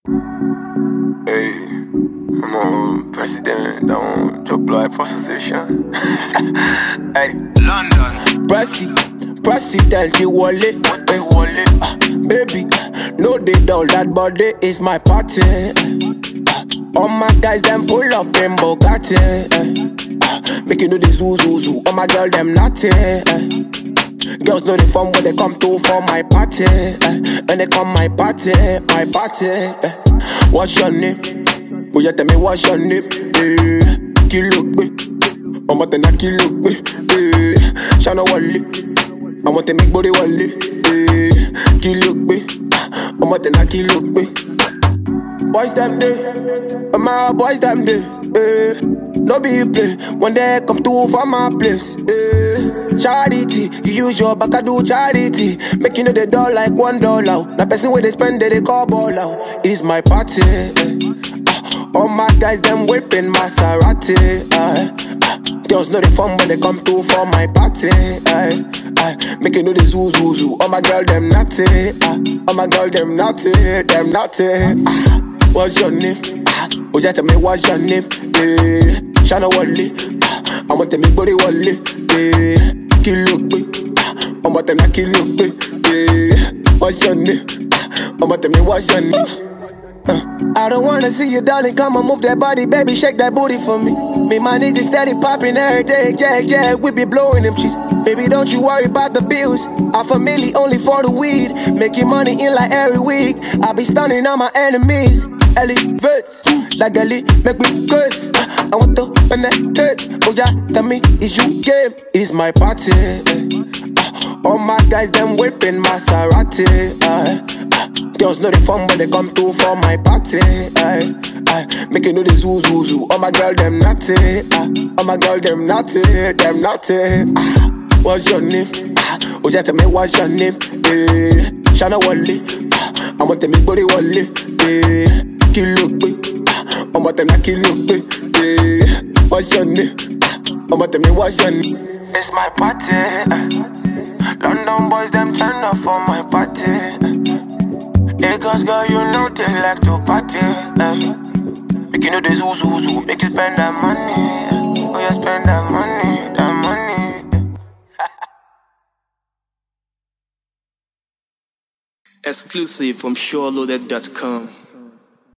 Hey, I'm on president, I want to apply for succession. Hey, London. President, you wallet, hey, wallet. Baby, no they don't, that body is my party. All my guys, them pull up in Bugatti. Make you know the zoo, zoo, zoo. All my girl, them naughty. Girls know the fun when they come to for my party. When they come my party, my party. What's your name? Oh, you tell me what's your name? Kilo gbe, I'm at the kilo gbe. Shana Wally, I'm at the make body Wally. Kilo gbe, I'm at the kilo gbe. Boys them day, my boys them day. No be play when they come to for my place. Charity, you use your back, I do charity. Make you know the door like $1. Now person where they spend they call ball out. It's my party. All my guys them whipping Maserati. Girls know the fun when they come to for my party. Make you know the zoo zoo zoo. All my girl them naughty. All my girl them naughty, them naughty. What's your name? Oh, just tell me what's your name? Shana Wally, I want to make body Wally. Kilo gbe, I'm at the kilo gbe. What's your name? I'm at me what's your name? I don't wanna see you, darling. Come on, move that body, baby, shake that booty for me. Me, my niggas steady popping every day, yeah, yeah. We be blowing them cheese. Baby, don't you worry about the bills. Half a million only for the weed. Making money in like every week. I be stunning all my enemies. Elevates, like Ellie, make me curse. I want to penetrate. Oh yeah, tell me, is you game? It's my party. All my guys, them whipping Maserati. Girls know the fun when they come to for my party. Make you know the zoo zoo zoo. All my girl them naughty. All my girl them naughty, them naughty. What's your name? Oh just tell me what's your name? Shana Wally, I want to make body Wally. Kilo gbe, I'm at the kilo gbe. What's your name? I'm at me what's your name? It's my party. London boys them turn up for my party. Lagos girl, you know they like to party. Make you know the zoo zoo zoo. Make you spend that money. Oh yeah, spend that money, that money. Exclusive from SureLoaded.com.